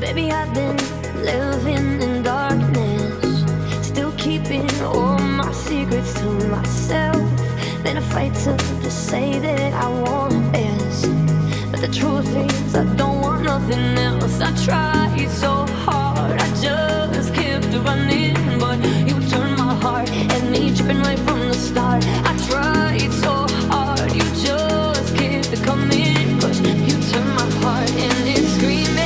Baby, I've been living in darkness, still keeping all my secrets to myself. Then I fight to say that I want this, but the truth is I don't want nothing else. I tried so hard, I just kept running, but you turned my heart and me tripping right from the start. I tried so hard, you just kept coming, but you turned my heart and it's screaming.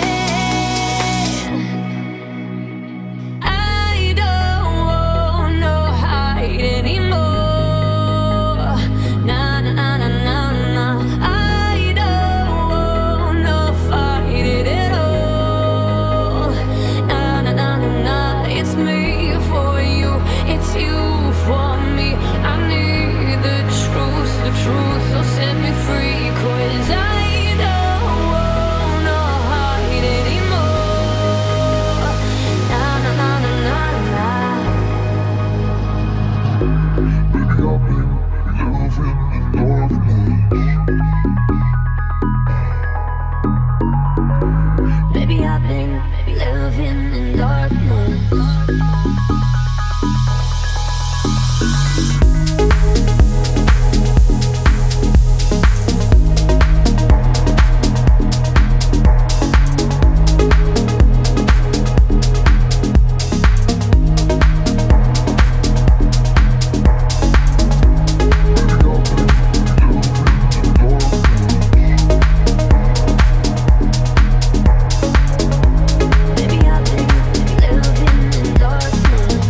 I don't want no hide anymore. Nah, nah, nah, nah, nah, nah. I don't want no fight it at all. Nah, nah, nah, nah, nah. It's me for you, it's you for me. I need the truth, so set me free, 'cause I don't want no hide anymore. Nah, nah, nah, nah, nah, nah. Baby, I've been living in darkness. Baby, I've been living in darkness.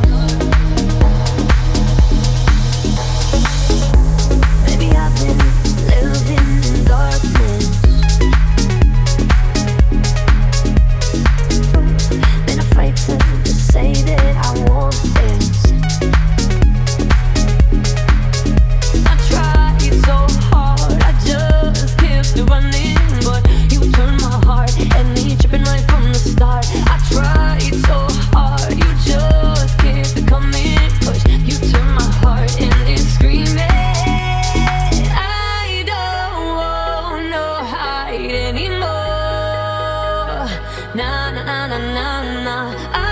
Baby, I've been living in darkness. Then I fight to say that I want this. I tried so hard, I just kept running, but you turned my heart and me tripping right from the start. I tried so hard, you just kept coming, but you turned my heart and it's screaming. I don't want no hide anymore. Nah, nah, nah, nah, nah, nah.